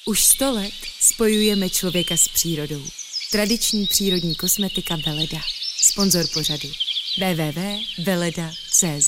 Už 100 let spojujeme člověka s přírodou. Tradiční přírodní kosmetika Veleda. Sponzor pořadu www.veleda.cz.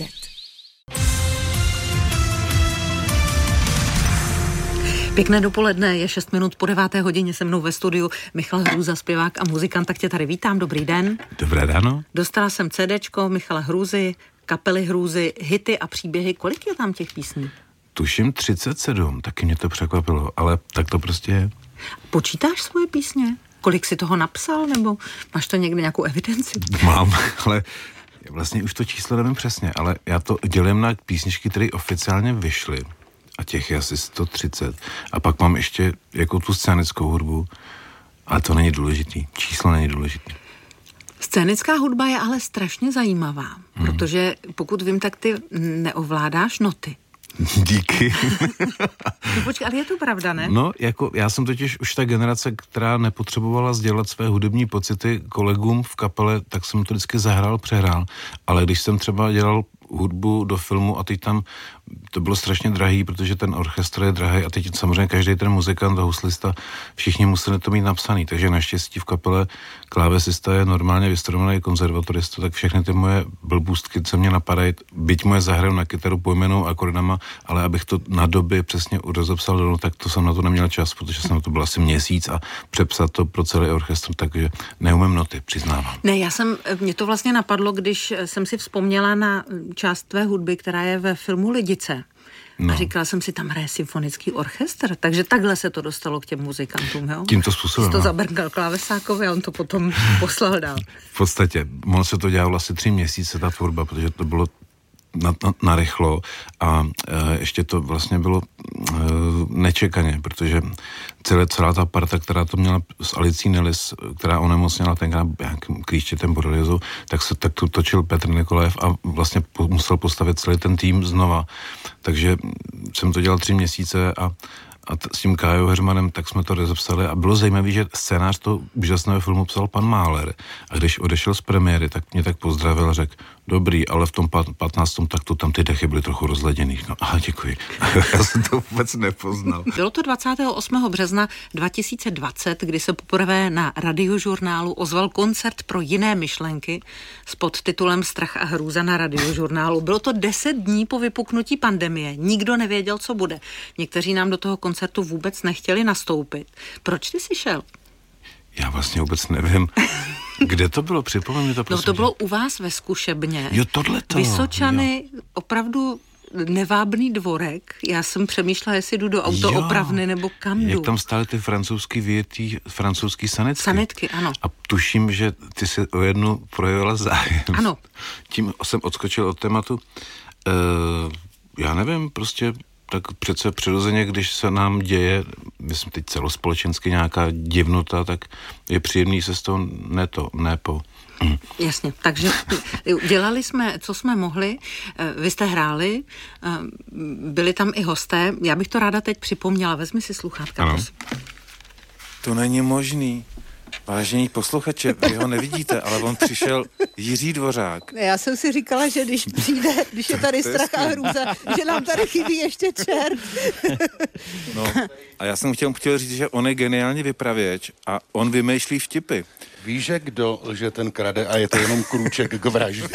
Pěkné dopoledne, je 6 minut po 9. hodině, se mnou ve studiu Michal Hrůza, zpěvák a muzikant, tak tě tady vítám, dobrý den. Dobré ráno. Dostala jsem CDčko Michala Hrůzy, kapely Hrůzy, hity a příběhy, kolik je tam těch písní? Tuším 37, taky mě to překvapilo, ale tak to prostě je. Počítáš svoje písně? Kolik si toho napsal, nebo máš to někde nějakou evidenci? Mám, ale vlastně už to číslo nevím přesně, ale já to dělím na písničky, které oficiálně vyšly. A těch je asi 130. A pak mám ještě jako tu scénickou hudbu, ale to není důležitý. Číslo není důležitý. Scénická hudba je ale strašně zajímavá, protože pokud vím, tak ty neovládáš noty. Díky. No počkej, ale je to pravda, ne? No, jako já jsem totiž už ta generace, která nepotřebovala sdělat své hudební pocity kolegům v kapele, tak jsem to vždycky zahrál, přehrál. Ale když jsem třeba dělal hudbu do filmu a teď tam to bylo strašně drahý, protože ten orchestr je drahý a teď samozřejmě každý ten muzikant a huslista, všichni museli to mít napsaný, takže naštěstí v kapele klávesista je normálně vystudovaný konzervatorista, tak všechny ty moje blbůstky, co mě napadají, byť moje zahraju na kytaru pojmenou akordama, ale abych to na doby přesně rozepsal dolů, tak to jsem na to neměl čas, protože jsem na to byl asi měsíc a přepsat to pro celý orchestr, takže neumím noty, přiznávám. Ne, mě to vlastně napadlo, když jsem si vzpomněla na část tvé hudby, která je ve filmu Lidice. No. A říkala jsem si, tam hraje symfonický orchestr, takže takhle se to dostalo k těm muzikantům, jo? Tímto způsobem. Jsi to zabrnkal Klávesákovi a on to potom poslal dál. V podstatě, ono se to dělalo asi 3 měsíce, ta tvorba, protože to bylo narychlo a ještě to vlastně bylo nečekaně, protože celá ta parta, která to měla s Alicí Nelis, která onemocněla tenkrát klíštětem boreliozu, tak to točil Petr Nikolajev a vlastně musel postavit celý ten tým znova. Takže jsem to dělal 3 měsíce a s tím Kájou Hermanem, tak jsme to rozepsali a bylo zajímavé, že scénář toho úžasného filmu psal pan Máler a když odešel z premiéry, tak mě tak pozdravil a řekl, dobrý, ale v tom 15. taktu tam ty dechy byly trochu rozleděný. No, aha, děkuji. Já jsem to vůbec nepoznal. Bylo to 28. března 2020, kdy se poprvé na Radiožurnálu ozval koncert pro jiné myšlenky s podtitulem Strach a hrůza na Radiožurnálu. Bylo to 10 dní po vypuknutí pandemie. Nikdo nevěděl, co bude. Někteří nám do toho koncertu vůbec nechtěli nastoupit. Proč ty jsi šel? Já vlastně vůbec nevím. Kde to bylo? Připomeň mi to, prosím. No to bylo u vás ve Zkušebně. Jo, tohleto. Vysočany, jo. Opravdu nevábný dvorek. Já jsem přemýšlela, jestli jdu do autoopravny nebo kam jdu. Jak tam stály ty francouzský sanitky. Sanitky, ano. A tuším, že ty si o jednu projevila zájem. Ano. Tím jsem odskočil od tématu. Já nevím, prostě tak přece přirozeně, když se nám děje, myslím teď celospolečensky nějaká divnota, tak je příjemný se z toho nepo. Jasně, takže dělali jsme, co jsme mohli, vy jste hráli, byli tam i hosté, já bych to ráda teď připomněla, vezmi si sluchátka, prosím. To není možný. Vážení posluchače, vy ho nevidíte, ale on přišel Jiří Dvořák. Já jsem si říkala, že když je tady strach a hrůza, že nám tady chybí ještě čert. No, a já jsem chtěl říct, že on je geniální vypravěč a on vymýšlí vtipy. Víš, že kdo lže, ten krade a je to jenom krůček k vraždě.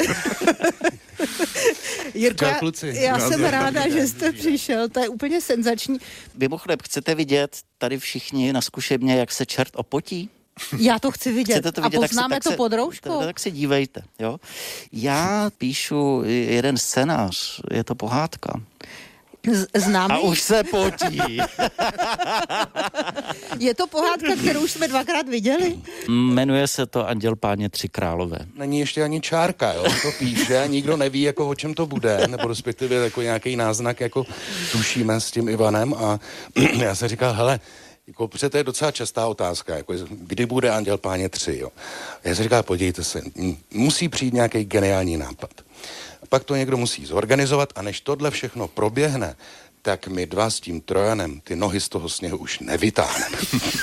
Jirko, já jsem ráda, že jste přišel, to je úplně senzační. Mimochodem, chcete vidět tady všichni na Zkušebně, jak se čert opotí? Já to chci vidět to vidět, a poznáme to pod rouškou. Tak se dívejte, jo. Já píšu jeden scénář, je to pohádka. Známý? A už se potí. Je to pohádka, kterou už jsme 2krát viděli? Jmenuje se to Anděl Páně 3 králové. Není ještě ani čárka, jo, to píše, nikdo neví, jako o čem to bude, nebo respektive jako nějaký náznak, jako tušíme s tím Ivanem a já jsem říkal, hele, jako, protože to je docela častá otázka, jako, kdy bude Anděl Páně 3, jo. Já jsem říkal, podívejte se, musí přijít nějaký geniální nápad. Pak to někdo musí zorganizovat a než tohle všechno proběhne, tak my dva s tím Trojanem ty nohy z toho sněhu už nevytáhneme.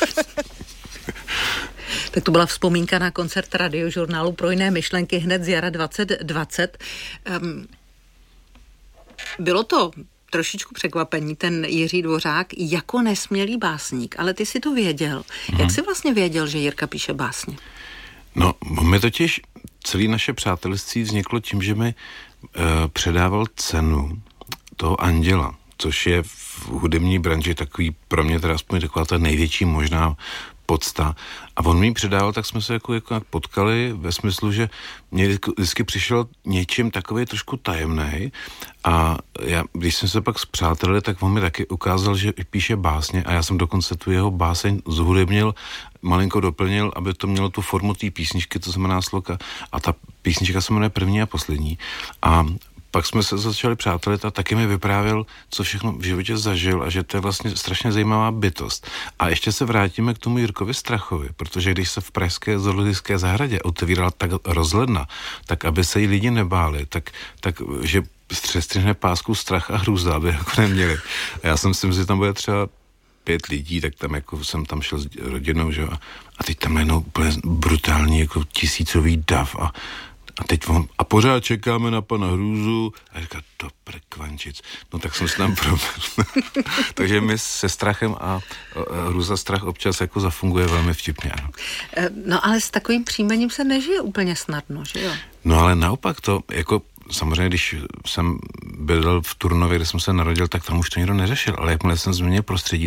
Tak to byla vzpomínka na koncert Radiožurnálu pro jiné myšlenky hned z jara 2020. Bylo to trošičku překvapení, ten Jiří Dvořák jako nesmělý básník, ale ty si to věděl. Jak jsi vlastně věděl, že Jirka píše básně? No, my totiž celé naše přátelství vzniklo tím, že mi předával cenu toho Anděla, což je v hudební branži takový, pro mě teda aspoň taková ta největší možná podsta. A on mi ji předával, tak jsme se jako potkali ve smyslu, že mě vždycky přišel něčím takový trošku tajemnej a já, když jsme se pak spřátelili, tak on mi taky ukázal, že píše básně a já jsem dokonce tu jeho báseň zhudebnil, malinko doplnil, aby to mělo tu formu té písničky, to znamená sloka. A ta písnička se jmenuje První a poslední. A pak jsme se začali přátelit a taky mi vyprávěl, co všechno v životě zažil a že to je vlastně strašně zajímavá bytost. A ještě se vrátíme k tomu Jirkovi Strachovi, protože když se v pražské zoologické zahradě otevírala tak rozhledna, tak aby se jí lidi nebáli, tak že střestřihne pásku strach a hrůza, aby jako neměli. A já jsem si myslel, že tam bude třeba 5 lidí, tak tam jako jsem tam šel s rodinou, že? A teď tam jenom úplně brutální jako tisícový dav a teď a pořád čekáme na pana Hrůzu a říká, do prekvančic. No tak jsem se tam probil. Takže my se Strachem a Hrůza Strach občas jako zafunguje velmi vtipně. Ano. No ale s takovým příjmením se nežije úplně snadno, že jo? No ale naopak to, jako samozřejmě, když jsem bydlel v Turnově, kde jsem se narodil, tak tam už to nikdo neřešil, ale jakmile jsem změnil prostředí,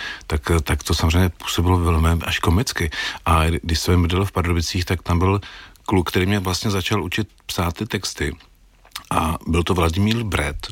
tak to samozřejmě působilo velmi až komicky. A když jsem bydlel v Pardubicích, tak tam byl kluk, který mě vlastně začal učit psát ty texty. A byl to Vladimír Bret.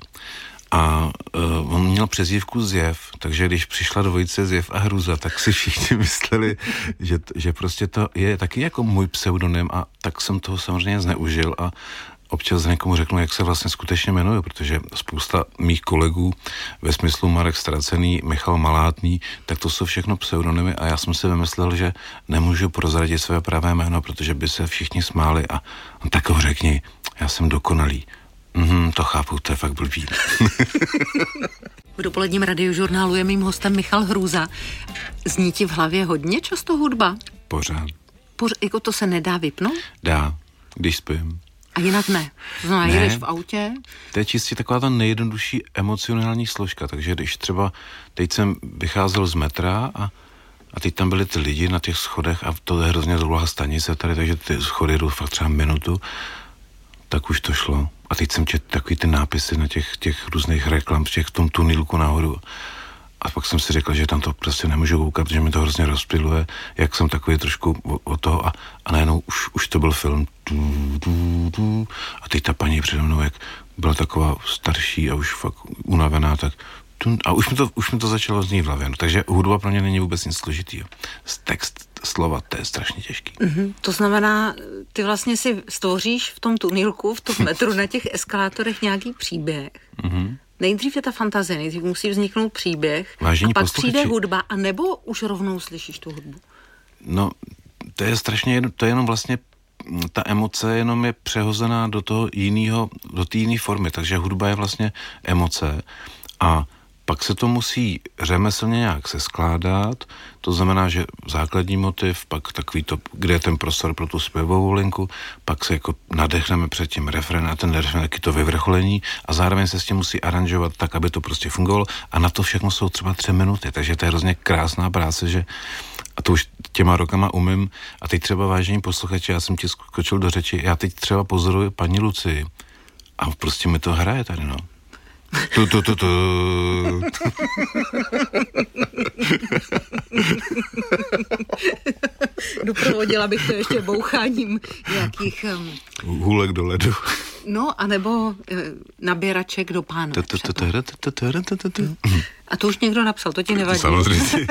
A on měl přezdívku Zjev, takže když přišla dvojice Zjev a Hrůza, tak si všichni mysleli, že prostě to je taky jako můj pseudonym a tak jsem toho samozřejmě zneužil a občas někomu řeknu, jak se vlastně skutečně jmenuju, protože spousta mých kolegů ve smyslu Marek Stracený, Michal Malátný, tak to jsou všechno pseudonymy a já jsem si vymyslel, že nemůžu prozradit své pravé jméno, protože by se všichni smáli a tak ho řekni, já jsem dokonalý. To chápu, to je fakt blbý. V dopoledním radiožurnálu je mým hostem Michal Hrůza. Zní ti v hlavě hodně často hudba? Pořád. Jako to se nedá vypnout? Dá, když spím. A jinak ne? To znamená, jedeš v autě? To je čistě taková ta nejjednodušší emocionální složka, takže když třeba teď jsem vycházel z metra a teď tam byli ty lidi na těch schodech a to je hrozně dlouhá stanice tady, takže ty schody jdou fakt třeba minutu, tak už to šlo. A teď jsem četl takový ty nápisy na těch různých reklam, v tom tunelku nahoru. A pak jsem si řekl, že tam to prostě nemůžu koukat, protože mi to hrozně rozptyluje, jak jsem takový trošku od toho a najednou už to byl film. A teď ta paní přede mnou, jak byla taková starší a už fakt unavená, tak a už mi to začalo znít v hlavě. No, takže hudba pro mě není vůbec nic složitýho. Text, slova, to je strašně těžký. To znamená, ty vlastně si stvoříš v tom tunelku, v tom metru na těch eskalátorech nějaký příběh. Nejdřív je ta fantazie, nejdřív musí vzniknout příběh. Vážení a pak posluchači, přijde hudba, a nebo už rovnou slyšíš tu hudbu? No, to je strašně, to je jenom vlastně, ta emoce jenom je přehozená do toho jiného, do té jiné formy, takže hudba je vlastně emoce a pak se to musí řemeslně nějak seskládat, to znamená, že základní motiv, pak takový to, kde je ten prostor pro tu zpěvovou linku, pak se jako nadechneme před tím refrén a ten refrén taky to vyvrcholení a zároveň se s tím musí aranžovat tak, aby to prostě fungovalo a na to všechno jsou třeba 3 minuty, takže to je hrozně krásná práce, že a to už těma rokama umím a teď třeba vážení posluchači, já jsem ti skočil do řeči, já teď třeba pozoruji paní Lucii a prostě mi to hraje tady, no. Doprovodila bych to ještě boucháním nějakých... hůlek do ledu. No, anebo naběraček do pánve. A to už někdo napsal, to ti nevadí. Samozřejmě.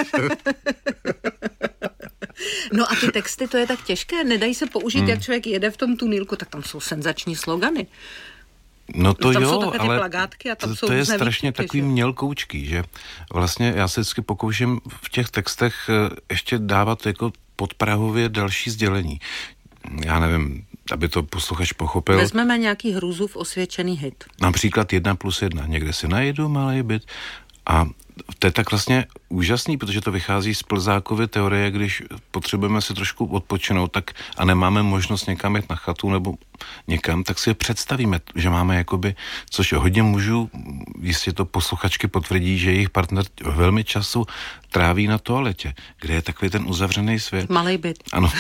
No a ty texty, to je tak těžké, nedají se použít, jak člověk jede v tom tunelku, tak tam jsou senzační slogany. No to tam jo, jsou takové ale plagátky a tam jsou to je strašně výtky, takový mělkoučký, že vlastně já se vždycky pokouším v těch textech ještě dávat jako podprahově další sdělení. Já nevím, aby to posluchač pochopil. Vezmeme nějaký Hrůzův osvědčený hit. Například 1+1. Někde si najdu malý byt A to je tak vlastně úžasný, protože to vychází z Plzákovy teorie, když potřebujeme si trošku odpočinout tak a nemáme možnost někam jít na chatu nebo někam, tak si představíme, že máme jakoby, což hodně mužů, jistě to posluchačky potvrdí, že jejich partner velmi času tráví na toaletě, kde je takový ten uzavřený svět. Malej byt. Ano.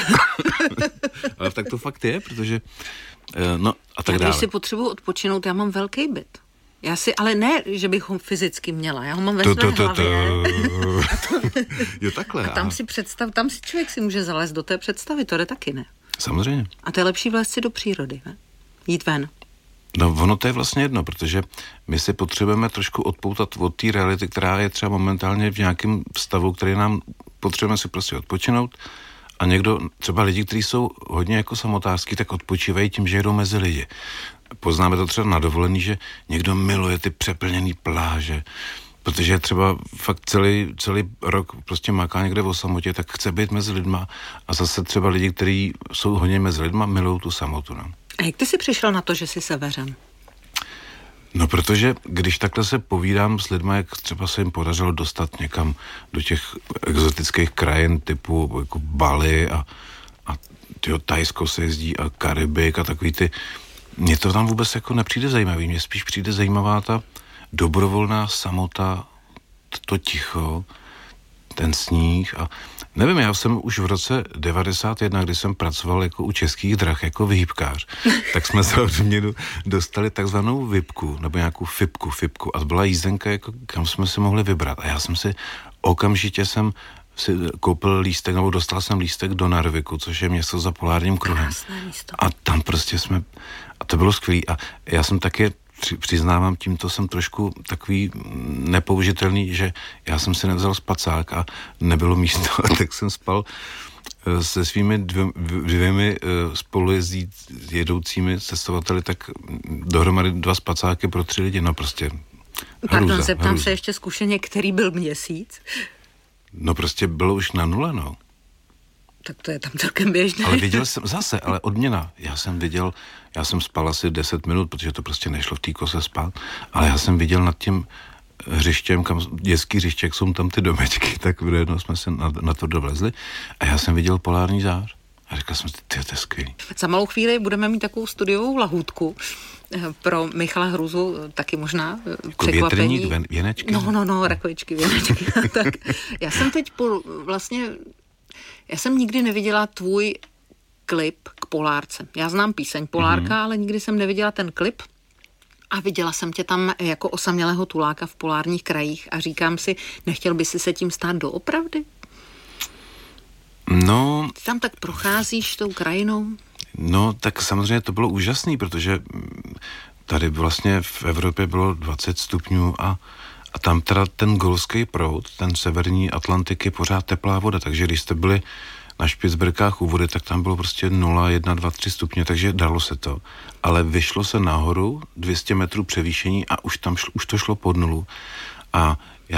Ale tak to fakt je, protože no a tak dále. Když si potřebuji odpočinout, já mám velký byt. Já si, ale ne, že bych ho fyzicky měla, já ho mám ve své hlavě. Jo, takhle. A tam si tam si člověk si může zalézt do té představy, to jde taky, ne? Samozřejmě. A to je lepší vlézt si do přírody, ne? Jít ven. No ono to je vlastně jedno, protože my si potřebujeme trošku odpoutat od té reality, která je třeba momentálně v nějakém stavu, který nám potřebujeme si prostě odpočinout a někdo, třeba lidi, kteří jsou hodně jako samotářský, tak odpočívají tím, že jedou mezi lidi. Poznáme to třeba na dovolený, že někdo miluje ty přeplněný pláže, protože třeba fakt celý rok prostě maká někde o samotě, tak chce být mezi lidma a zase třeba lidi, kteří jsou hodně mezi lidma, milují tu samotu. No. A jak ty jsi přišel na to, že jsi seveřan? No, protože když takhle se povídám s lidmi, jak třeba se jim podařilo dostat někam do těch exotických krajin typu jako Bali a Thajsko se jezdí a Karibik a takový ty, mně to tam vůbec jako nepřijde zajímavý, mně spíš přijde zajímavá ta dobrovolná samota, to ticho, ten sníh a nevím, já jsem už v roce 91, kdy jsem pracoval jako u Českých drah, jako výhybkář, tak jsme za odměnu dostali takzvanou vipku, nebo nějakou fipku a to byla jízdenka, jako, kam jsme si mohli vybrat a já jsem si okamžitě si koupil lístek, nebo dostal jsem lístek do Narviku, což je město za polárním kruhem. Krásné místo. A tam prostě a to bylo skvělý a já jsem taky přiznávám, tímto jsem trošku takový nepoužitelný, že já jsem si nevzal spacák a nebylo místo, tak jsem spal se svými dvěmi spolujedoucími cestovateli, tak dohromady 2 spacáky pro 3 lidi, no prostě Pardon, zeptám se ještě zkušeně, který byl měsíc? No prostě bylo už na 0, no. Tak to je tam celkem běžné. Ale viděl jsem zase, ale odměna. Já jsem spal asi 10 minut, protože to prostě nešlo v té kose spát, ale já jsem viděl nad tím hřištěm, kam dětský hřiště, jak jsou tam ty domečky, tak jednou jsme se na to dovlezli a já jsem viděl polární zář. A říkal jsem si, to je skvělý. Za malou chvíli budeme mít takovou studiovou lahůdku pro Michala Hruzu, taky možná jako překvapení. Větrník, věnečky? No, rakovičky, věnečky. Tak já jsem teď já jsem nikdy neviděla tvůj klip k Polárce. Já znám píseň Polárka, ale nikdy jsem neviděla ten klip. A viděla jsem tě tam jako osamělého tuláka v polárních krajích a říkám si, nechtěl by si se tím stát doopravdy? No... Ty tam tak procházíš tou krajinou? No, tak samozřejmě to bylo úžasný, protože tady vlastně v Evropě bylo 20 stupňů a tam teda ten golský proud, ten severní Atlantik je pořád teplá voda, takže když jste byli na Špicberkách u vody, tak tam bylo prostě 0, 1, 2, 3 stupně, takže dalo se to. Ale vyšlo se nahoru 200 metrů převýšení a už to šlo pod 0. A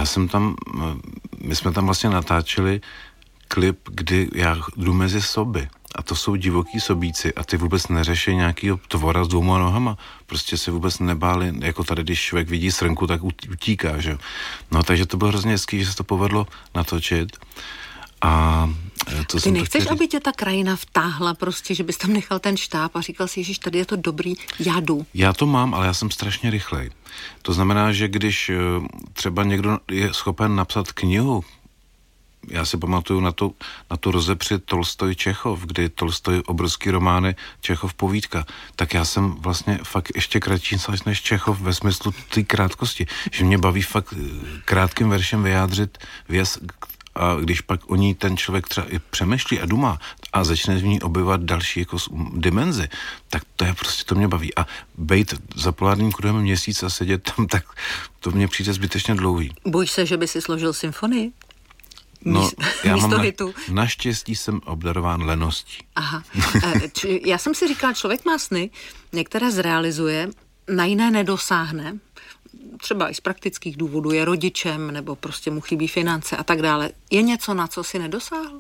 my jsme tam vlastně natáčeli klip, kdy já jdu mezi soby. A to jsou divoký sobíci a ty vůbec neřeší nějakýho tvora s 2 nohama. Prostě se vůbec nebáli, jako tady, když člověk vidí srnku, tak utíká, že? No, takže to bylo hrozně hezký, že se to povedlo natočit. A to ty nechceš, aby tě ta krajina vtáhla prostě, že bys tam nechal ten štáb a říkal si, ježiš, tady je to dobrý, já jdu. Já to mám, ale já jsem strašně rychlej. To znamená, že když třeba někdo je schopen napsat knihu, já si pamatuju na tu rozepři Tolstoj Čechov, kdy Tolstoj obrovský romány, Čechov povídka, tak já jsem vlastně fakt ještě kratší než Čechov ve smyslu té krátkosti, že mě baví fakt krátkým veršem vyjádřit věc, a když pak o ní ten člověk třeba i přemýšlí a dumá a začne v ní objevovat další jako dimenzi, tak to je prostě, to mě baví. A bejt za polárním kruhem měsíc a sedět tam, tak to mně přijde zbytečně dlouhý. Bojíš se, že by si složil symfonii? No, já mám naštěstí jsem obdarován leností. Aha. Já jsem si říkala, člověk má sny, některé zrealizuje, na jiné nedosáhne, třeba i z praktických důvodů, je rodičem, nebo prostě mu chybí finance a tak dále. Je něco, na co si nedosáhl?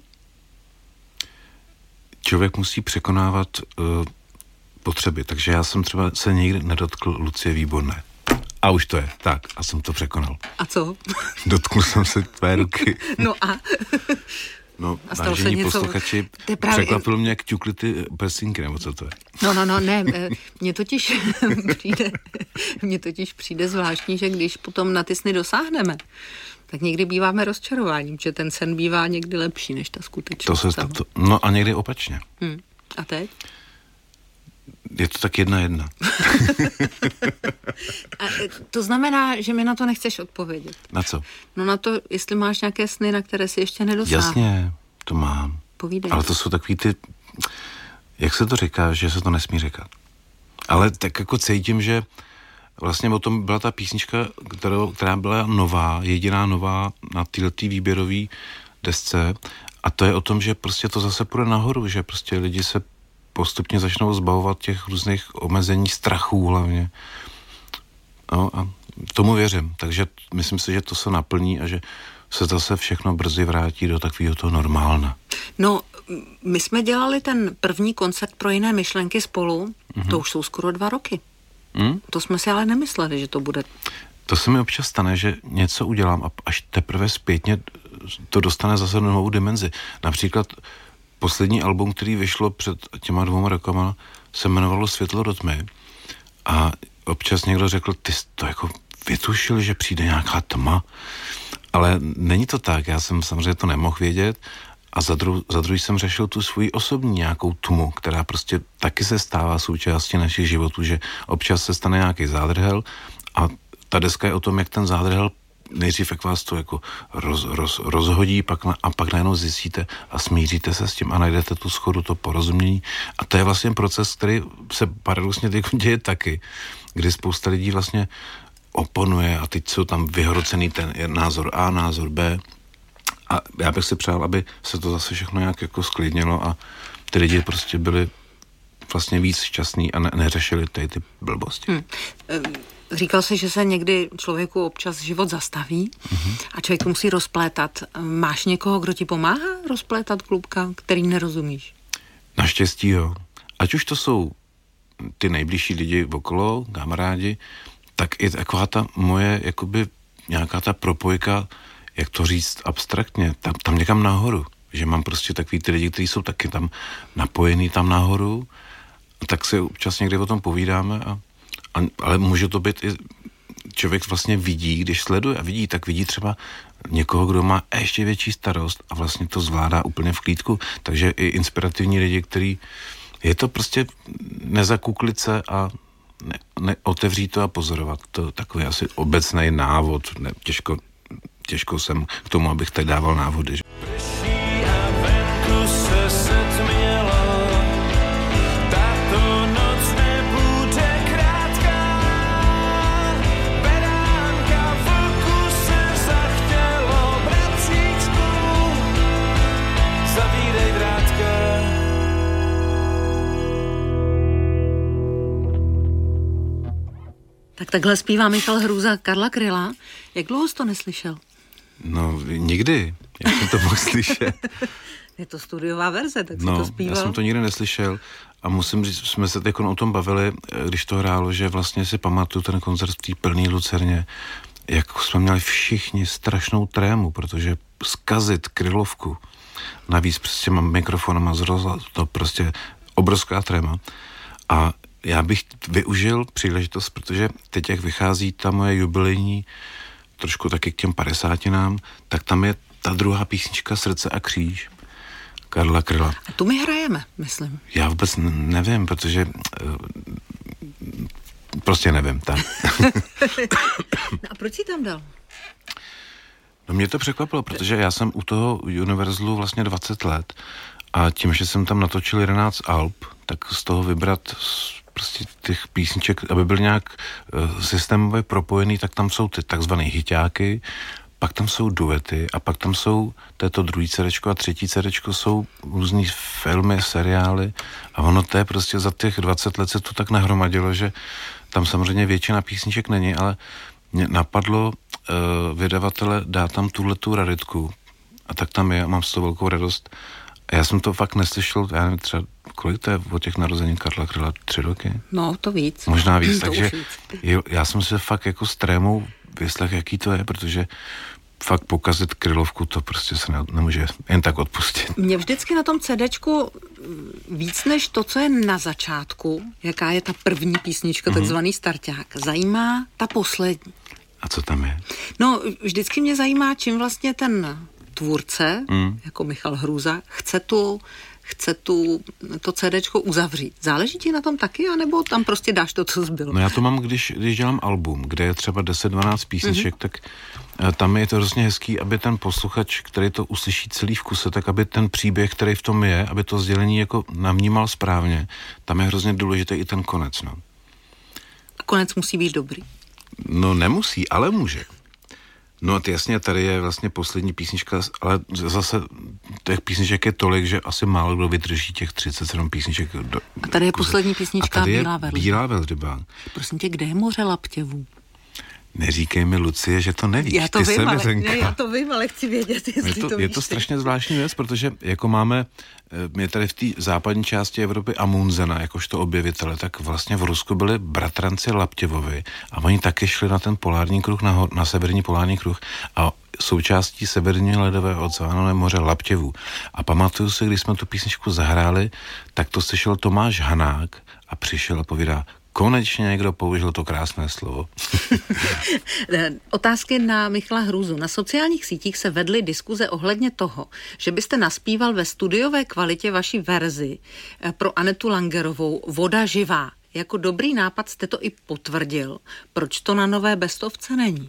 Člověk musí překonávat potřeby, takže já jsem třeba se nikdy nedotkl Lucie Výborné. A už to je. Tak, a jsem to překonal. A co? Dotknul jsem se tvé ruky. No a? No, A stalo se vážení něco? posluchači, Právě... překvapilo mě, jak ťukli ty prsínky, nebo co to je? No, ne, mně totiž přijde zvláštní, že když potom na ty sny dosáhneme, tak někdy býváme rozčarováním, že ten sen bývá někdy lepší než ta skutečnost. No a někdy opačně. A teď? Je to tak 1:1. A to znamená, že mi na to nechceš odpovědět. Na co? No na to, jestli máš nějaké sny, na které si ještě nedosáhl. Jasně, to mám. Povídej. Ale to jsou takový ty, jak se to říká, že se to nesmí říkat. Ale tak jako cítím, že vlastně o tom byla ta písnička, která byla nová, jediná nová na této výběrové desce, a to je o tom, že prostě to zase půjde nahoru, že prostě lidi se postupně začnou zbavovat těch různých omezení, strachů hlavně. No a tomu věřím, takže myslím si, že to se naplní a že se zase všechno brzy vrátí do takového toho normálna. No, my jsme dělali ten první koncert pro jiné myšlenky spolu, to už jsou skoro 2 roky. To jsme si ale nemysleli, že to bude. To se mi občas stane, že něco udělám a až teprve zpětně to dostane zase novou dimenzi. Například poslední album, který vyšlo před těma 2 rokama, se jmenovalo Světlo do tmy a občas někdo řekl, ty jsi to jako vytušil, že přijde nějaká tma, ale není to tak, já jsem samozřejmě to nemohl vědět a za druhý jsem řešil tu svůj osobní nějakou tmu, která prostě taky se stává součástí našich životů, že občas se stane nějaký zádrhel a ta deska je o tom, jak ten zádrhel nejdřív jak vás to jako rozhodí a pak najednou zjistíte a smíříte se s tím a najdete tu schodu, to porozumění. A to je vlastně proces, který se paradoxně děje taky, kdy spousta lidí vlastně oponuje a teď jsou tam vyhrocený ten názor A, názor B. A já bych si přál, aby se to zase všechno nějak jako sklidnilo a ty lidi prostě byli vlastně víc šťastní a neřešili ty blbosti. Říkal jsi, že se někdy člověku občas život zastaví a člověk musí rozplétat. Máš někoho, kdo ti pomáhá rozplétat klubka, kterým nerozumíš? Naštěstí jo. Ať už to jsou ty nejbližší lidi okolo, kamarádi, tak i taková ta moje, jakoby nějaká ta propojka, jak to říct abstraktně, tam někam nahoru. Že mám prostě takový ty lidi, kteří jsou taky tam napojený tam nahoru, tak si občas někdy o tom povídáme ale může to být i člověk vlastně vidí, když sleduje a vidí, tak vidí třeba někoho, kdo má ještě větší starost a vlastně to zvládá úplně v klídku. Takže i inspirativní lidi, který je to prostě nezakuklit se a otevřít to a pozorovat. To takový asi obecný návod. Těžko jsem k tomu, abych tady dával návody. Že? Tak takhle zpívá Michal Hrůza Karla Kryla. Jak dlouho jsi to neslyšel? No, nikdy. Jak jsem to mohl slyšet? Je to studiová verze, tak si to zpíval. Já jsem to nikdy neslyšel a musím říct, jsme se teď o tom bavili, když to hrálo, že vlastně si pamatuju ten koncert v té plný Lucerně, jak jsme měli všichni strašnou trému, protože zkazit Krylovku, navíc s těma mikrofonama to prostě obrovská tréma. A já bych využil příležitost, protože teď, jak vychází ta moje jubilejní, trošku taky k těm 50, tak tam je ta druhá písnička Srdce a kříž Karla Kryla. A tu my hrajeme, myslím. Já vůbec nevím, protože prostě nevím. Tak. No a proč jsi tam dal? No mě to překvapilo, protože já jsem u toho Universalu vlastně 20 let a tím, že jsem tam natočil 11 alb, tak z toho vybrat prostě těch písniček, aby byl nějak systémově propojený, tak tam jsou ty takzvané hiťáky, pak tam jsou duety a pak tam jsou této druhý CDčko a třetí CDčko jsou různý filmy, seriály a ono to je prostě za těch 20 let se to tak nahromadilo, že tam samozřejmě většina písniček není, ale mě napadlo vydavatele dát tam tuhletu raritku a tak tam je a mám z toho velkou radost. A já jsem to fakt neslyšel, já nevím, třeba kolik to je o těch narozenin Karla Kryla, 3 roky? No, to víc. Možná víc, To takže už víc. já jsem se fakt jako s trémou vyslech, jaký to je, protože fakt pokazit Krylovku, to prostě se nemůže jen tak odpustit. Mě vždycky na tom CDčku víc než to, co je na začátku, jaká je ta první písnička, takzvaný starťák, zajímá ta poslední. A co tam je? No, vždycky mě zajímá, čím vlastně ten tvůrce, jako Michal Hrůza, chce to CDčko uzavřít. Záleží ti na tom taky, anebo tam prostě dáš to, co zbylo? No já to mám, když dělám album, kde je třeba 10-12 písniček, tak tam je to hrozně hezký, aby ten posluchač, který to uslyší celý v kuse, tak aby ten příběh, který v tom je, aby to sdělení jako navnímal správně. Tam je hrozně důležitý i ten konec, no. A konec musí být dobrý. No nemusí, ale může. No a jasně, tady je vlastně poslední písnička, ale zase těch písniček je tolik, že asi málo kdo vydrží těch 37 písniček. A tady je poslední písnička Bílá velryba. Bílá velryba. Prosím tě, kde je moře Laptěvů? Neříkej mi, Lucie, že to nevíš. Já to vím, ale chci vědět, jestli to víš. Je to strašně zvláštní věc, protože jako máme, my tady v té západní části Evropy Amundsena, jakožto objevitele, tak vlastně v Rusku byli bratranci Laptěvovi a oni taky šli na ten polární kruh, na severní polární kruh a součástí severního ledového oceánu je moře Laptěvů. A pamatuju si, když jsme tu písničku zahráli, tak to slyšel Tomáš Hanák a přišel a povídá: konečně někdo použil to krásné slovo. Otázky na Michala Hrůzu. Na sociálních sítích se vedly diskuze ohledně toho, že byste naspíval ve studiové kvalitě vaší verzi pro Anetu Langerovou Voda živá. Jako dobrý nápad jste to i potvrdil. Proč to na nové bestovce není?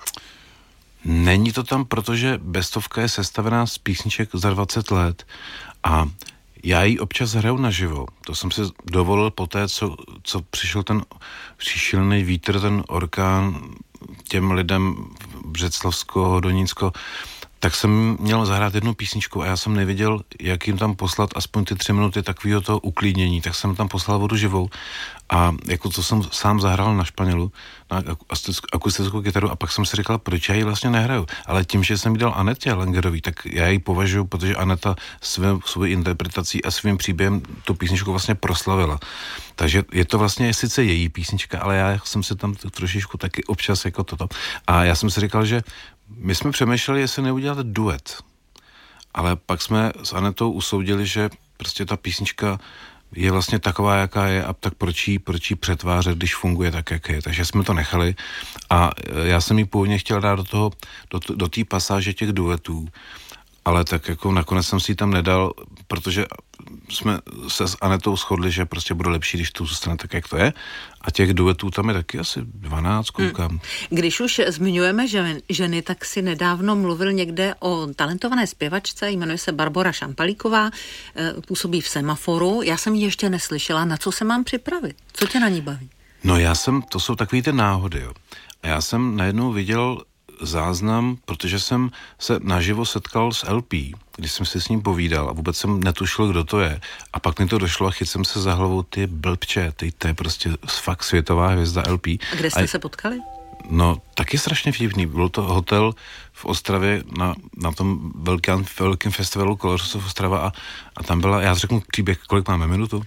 Není to tam, protože bestovka je sestavená z písniček za 20 let a já ji občas hraju naživo. To jsem si dovolil po té, co přišel ten příšilný vítr, ten orkán těm lidem Břeclavsko, Hodonínsko, tak jsem měl zahrát jednu písničku a já jsem nevěděl, jak jim tam poslat aspoň ty 3 minuty takového toho uklidnění, tak jsem tam poslal Vodu živou a jako to jsem sám zahrál na španělu, na akustickou kytaru a pak jsem si říkal, proč já ji vlastně nehraju, ale tím, že jsem ji dal Anetě Langerový, tak já ji považuji, protože Aneta svou interpretací a svým příběhem tu písničku vlastně proslavila. Takže je to vlastně sice její písnička, ale já jsem si tam trošičku taky občas jako toto. A já jsem si říkal, že my jsme přemýšleli, jestli neudělat duet, ale pak jsme s Anetou usoudili, že prostě ta písnička je vlastně taková, jaká je a tak proč jí přetvářet, když funguje tak, jak je. Takže jsme to nechali a já jsem jí původně chtěl dát do té pasáže těch duetů, ale tak jako nakonec jsem si ji tam nedal, protože jsme se s Anetou shodli, že prostě bude lepší, když to zůstane tak, jak to je. A těch duetů tam je taky asi 12, koukám. Když už zmiňujeme ženy, tak si nedávno mluvil někde o talentované zpěvačce, jmenuje se Barbora Šampalíková, působí v Semaforu. Já jsem ji ještě neslyšela, na co se mám připravit? Co tě na ní baví? No to jsou takový ty náhody, jo. A já jsem najednou viděl záznam, protože jsem se naživo setkal s LP, když jsem si s ním povídal a vůbec jsem netušil, kdo to je. A pak mi to došlo a chytil jsem se za hlavou, ty blbče, to je prostě fakt světová hvězda LP. A kde jste se potkali? No, taky strašně vtipný. Byl to hotel v Ostravě na tom velkém festivalu Colors of Ostrava a tam byla, já řeknu příběh, kolik máme, minutu?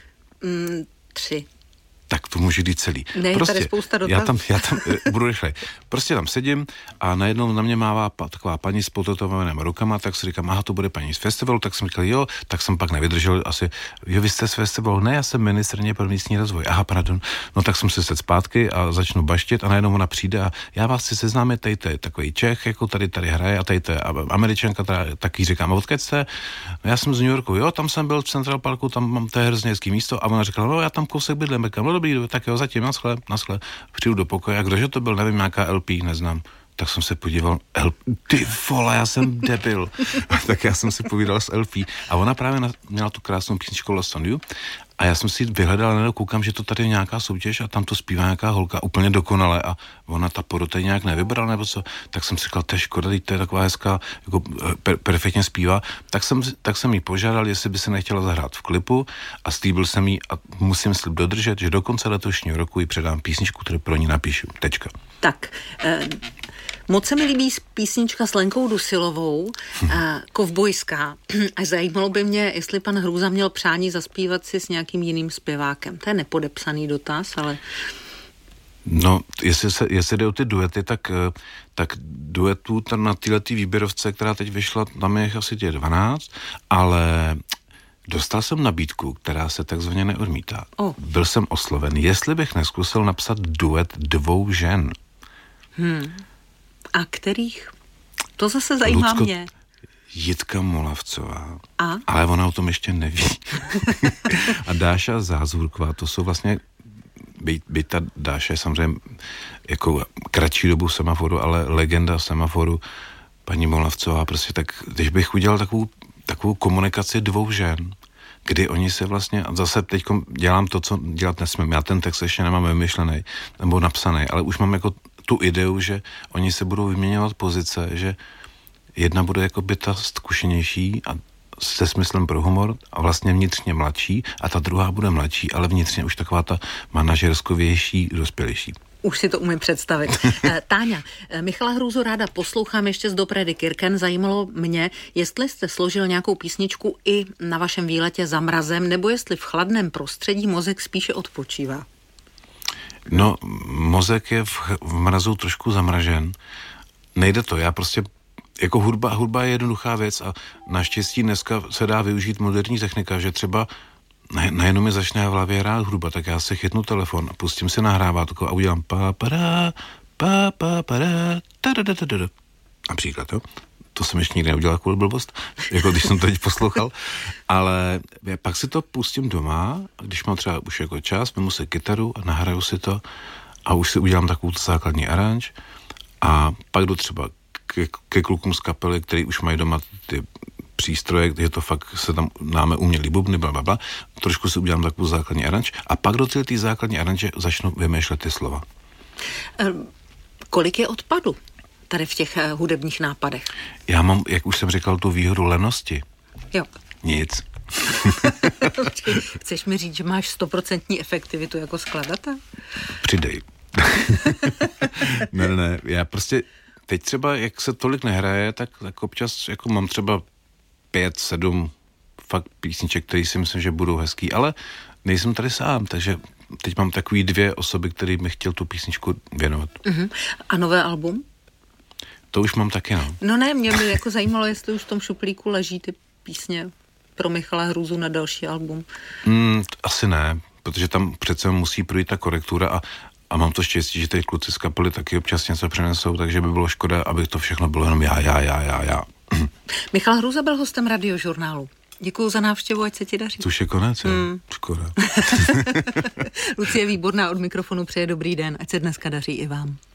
3. Tak to může jít celý. Ne, prostě, tady spousta dotazů. Já tam budu rychle. Prostě tam sedím a najednou na mě mává taková paní s potetovanými rukama, tak si říkám, aha, to bude paní z festivalu, tak jsem říkal, jo, tak jsem pak nevydržel asi, jo, vy jste z festivalu, ne, já jsem ministryně pro místní rozvoj, aha, pardon, no tak jsem se sedl zpátky a začnu baštit a najednou ona přijde a já vás chci seznámit, tady je takový Čech, jako tady hraje a tady je Američanka, taky říkám, a odkud jste? No, já jsem z New Yorku, jo, tam jsem byl v Central Parku, tam mám to hrozně hezký místo a ona říkala, no, já tam kousek bydlím, dobrý, tak jo, zatím, naschle, přijdu do pokoje, a kdože to byl, nevím, nějaká LP, neznám, tak jsem se podíval, ty vole, já jsem debil, tak já jsem si povídal s LP a ona právě měla tu krásnou písničku Lost on You a já jsem si ji vyhledal a koukám, že to tady je nějaká soutěž a tam to zpívá nějaká holka úplně dokonale a ona ta porota nějak nevybrala nebo co, tak jsem si říkal, to je škoda, to je taková hezká, jako perfektně zpívá, tak jsem jí požádal, jestli by se nechtěla zahrát v klipu a slíbil jsem jí a musím slib dodržet, že do konce letošního roku jí předám písničku, kterou pro ní napíšu. Tečka. Tak, moc se mi líbí písnička s Lenkou Dusilovou, kovbojská. A zajímalo by mě, jestli pan Hrůza měl přání zaspívat si s nějakým jiným zpěvákem. To je nepodepsaný dotaz, ale... No, jestli jde o ty duety, tak duetů tam na této výběrovce, která teď vyšla, tam je asi 12, ale dostal jsem nabídku, která se takzvaně neodmítá. Byl jsem osloven, jestli bych neskusil napsat duet 2 žen. A kterých? To zase zajímá mě. Jitka Molavcová. Ale ona o tom ještě neví. A Dáša Zázurková, to jsou vlastně, byť ta Dáša je samozřejmě jako kratší dobu Semaforu, ale legenda Semaforu, paní Molavcová, prostě tak, když bych udělal takovou komunikaci 2 žen, kdy oni se vlastně, a zase teď dělám to, co dělat nesmím, já ten text ještě nemám vymyšlený nebo napsaný, ale už mám jako tu ideu, že oni se budou vyměňovat pozice, že jedna bude jako by ta zkušenější a se smyslem pro humor a vlastně vnitřně mladší a ta druhá bude mladší, ale vnitřně už taková ta manažerskovější, dospělejší. Už si to umím představit. Táňa, Michala Hrůzu ráda poslouchám ještě z Dopredy Kirken. Zajímalo mě, jestli jste složil nějakou písničku i na vašem výletě za mrazem, nebo jestli v chladném prostředí mozek spíše odpočívá. No, mozek je v mrazu trošku zamražen. Nejde to, já prostě jako hudba je jednoduchá věc a naštěstí dneska se dá využít moderní technika, že třeba najednou mi začne v hlavě hrát hudba, tak já si chytnu telefon a pustím si nahrávátko a udělám například, jo. To jsem ještě nikdy neudělal kvůli blbost, jako když jsem to teď poslouchal, ale pak si to pustím doma, když mám třeba už jako čas, vemu si kytaru a nahraju si to a už si udělám takovou základní aranž a pak jdu třeba ke klukům z kapely, který už mají doma ty přístroje, je to fakt, se tam náme umělý bubny, blablabla, trošku si udělám takovou základní aranž a pak do té základní aranže začnu vymýšlet ty slova. Kolik je odpadu tady v těch hudebních nápadech? Já mám, jak už jsem říkal, tu výhodu lenosti. Jo. Nic. Chceš mi říct, že máš 100% efektivitu jako skladatel? Přidej. Ne, já prostě teď třeba, jak se tolik nehraje, tak občas jako mám třeba 5-7 fakt písniček, které si myslím, že budou hezký, ale nejsem tady sám, takže teď mám takový 2 osoby, které bych chtěl tu písničku věnovat. A nové album? To už mám taky, no. No ne, mě by jako zajímalo, jestli už v tom šuplíku leží ty písně pro Michala Hrůzu na další album. Asi ne, protože tam přece musí projít ta korektura a mám to štěstí, že teď kluci z kapely taky občas něco přenesou, takže by bylo škoda, aby to všechno bylo jenom já. Michal Hrůza byl hostem Radiožurnálu. Děkuju za návštěvu, ať se ti daří. Což je konec, škoda. Lucie Výborná od mikrofonu přeje dobrý den, ať se dneska daří i vám.